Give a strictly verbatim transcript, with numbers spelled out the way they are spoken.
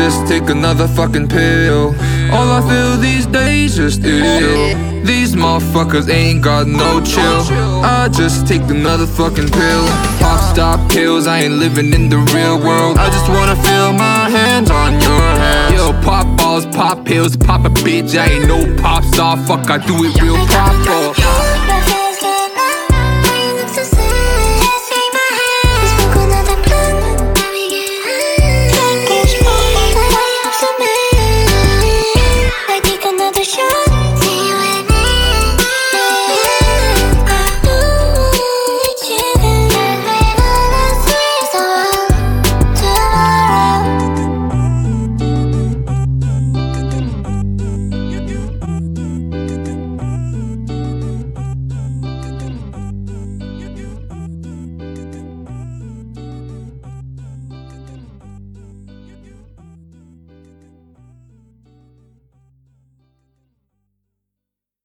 just take another fucking pill. All I feel these days just ill. These motherfuckers ain't got no chill. I just take another fucking pill. Pop star pills, I ain't living in the real world. I just wanna feel my hands on your hands. Yo, pop balls, pop pills, pop a bitch. I ain't no pop star, fuck, I do it real proper.